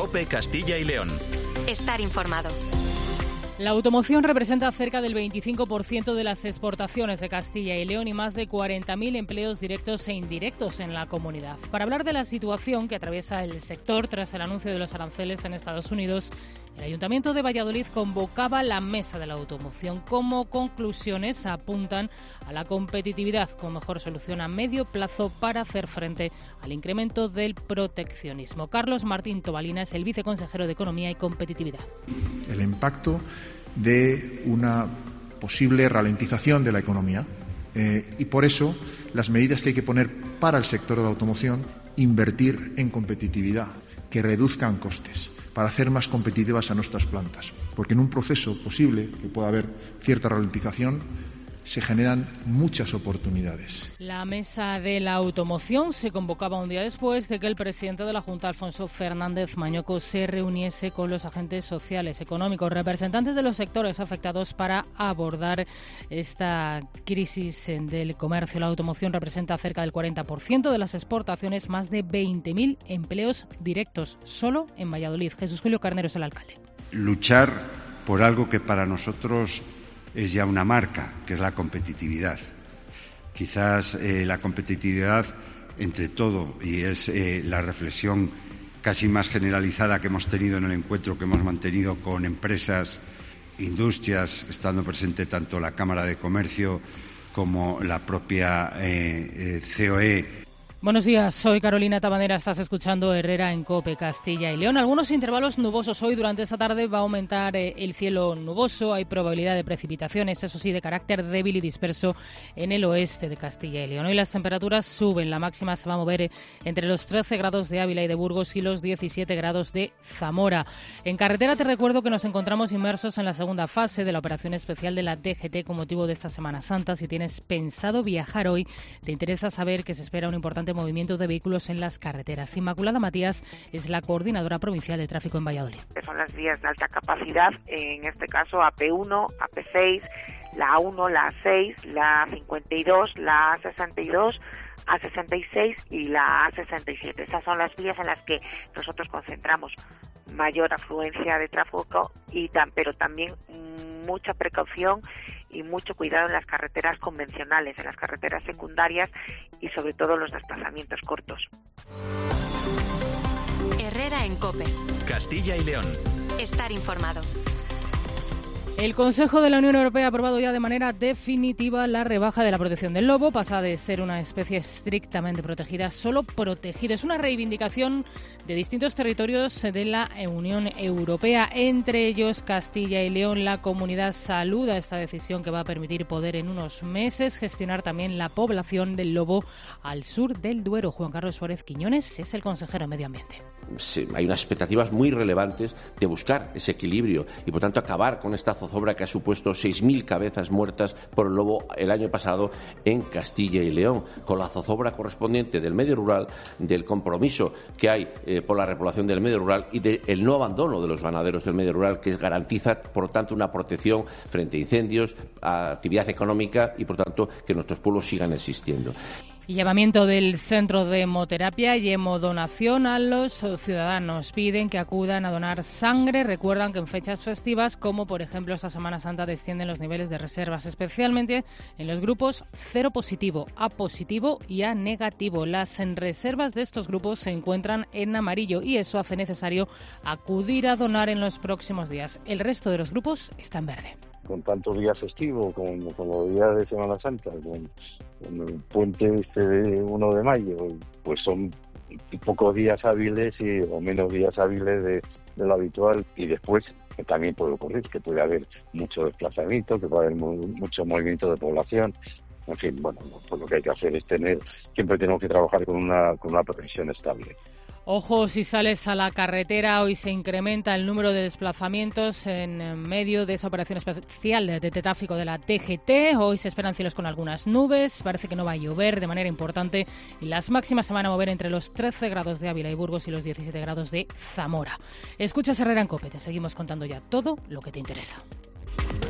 COPE Castilla y León. Estar informado. La automoción representa cerca del 25% de las exportaciones de Castilla y León y más de 40.000 empleos directos e indirectos en la comunidad. Para hablar de la situación que atraviesa el sector tras el anuncio de los aranceles en Estados Unidos, el Ayuntamiento de Valladolid convocaba la Mesa de la Automoción. Como conclusiones apuntan a la competitividad como mejor solución a medio plazo para hacer frente al incremento del proteccionismo. Carlos Martín Tobalina es el viceconsejero de Economía y Competitividad. El impacto de una posible ralentización de la economía y por eso las medidas que hay que poner para el sector de la automoción, invertir en competitividad, que reduzcan costes, para hacer más competitivas a nuestras plantas. Porque en un proceso posible, que pueda haber cierta ralentización, se generan muchas oportunidades. La Mesa de la Automoción se convocaba un día después de que el presidente de la Junta, Alfonso Fernández Mañoco, se reuniese con los agentes sociales, económicos, representantes de los sectores afectados para abordar esta crisis del comercio. La automoción representa cerca del 40% de las exportaciones, más de 20.000 empleos directos, solo en Valladolid. Jesús Julio Carnero es el alcalde. Luchar por algo que para nosotros es ya una marca, que es la competitividad. Quizás la competitividad entre todo, y es la reflexión casi más generalizada que hemos tenido en el encuentro que hemos mantenido con empresas, industrias, estando presente tanto la Cámara de Comercio como la propia COE. Buenos días, soy Carolina Tabanera, estás escuchando Herrera en COPE Castilla y León. Algunos intervalos nubosos hoy, durante esta tarde va a aumentar el cielo nuboso, hay probabilidad de precipitaciones, eso sí, de carácter débil y disperso en el oeste de Castilla y León. Hoy las temperaturas suben, la máxima se va a mover entre los 13 grados de Ávila y de Burgos y los 17 grados de Zamora. En carretera te recuerdo que nos encontramos inmersos en la segunda fase de la operación especial de la DGT con motivo de esta Semana Santa. Si tienes pensado viajar hoy, te interesa saber que se espera un importante movimiento de vehículos en las carreteras. Inmaculada Matías es la coordinadora provincial de tráfico en Valladolid. Son las vías de alta capacidad, en este caso AP1, AP6, la A1, la A6, la A52, la A62, A66 y la A67. Esas son las vías en las que nosotros concentramos mayor afluencia de tráfico pero también mucha precaución y mucho cuidado en las carreteras convencionales, en las carreteras secundarias y sobre todo los desplazamientos cortos. Herrera en COPE. Castilla y León. Estar informado. El Consejo de la Unión Europea ha aprobado ya de manera definitiva la rebaja de la protección del lobo. Pasa de ser una especie estrictamente protegida a solo protegida. Es una reivindicación de distintos territorios de la Unión Europea, entre ellos Castilla y León. La comunidad saluda esta decisión que va a permitir poder en unos meses gestionar también la población del lobo al sur del Duero. Juan Carlos Suárez Quiñones es el consejero de Medio Ambiente. Sí, hay unas expectativas muy relevantes de buscar ese equilibrio y, por tanto, acabar con esta zozobra que ha supuesto 6.000 cabezas muertas por el lobo el año pasado en Castilla y León, con la zozobra correspondiente del medio rural, del compromiso que hay por la repoblación del medio rural y del no abandono de los ganaderos del medio rural, que garantiza, por tanto, una protección frente a incendios, a actividad económica y, por tanto, que nuestros pueblos sigan existiendo. Y llamamiento del Centro de Hemoterapia y Hemodonación a los ciudadanos. Piden que acudan a donar sangre. Recuerdan que en fechas festivas, como por ejemplo esta Semana Santa, descienden los niveles de reservas, especialmente en los grupos cero positivo, A positivo y A negativo. Las reservas de estos grupos se encuentran en amarillo y eso hace necesario acudir a donar en los próximos días. El resto de los grupos está en verde. Con tanto día festivo, con los días de Semana Santa, con el puente de 1 de mayo, pues son pocos días hábiles o menos días hábiles de lo habitual, y después también puede ocurrir que puede haber mucho desplazamiento, que puede haber mucho movimiento de población. En fin, bueno, pues lo que hay que hacer es siempre tenemos que trabajar con una previsión estable. Ojo, si sales a la carretera, hoy se incrementa el número de desplazamientos en medio de esa operación especial de tráfico de la DGT. Hoy se esperan cielos con algunas nubes, parece que no va a llover de manera importante y las máximas se van a mover entre los 13 grados de Ávila y Burgos y los 17 grados de Zamora. Escuchas Herrera en COPE, te seguimos contando ya todo lo que te interesa.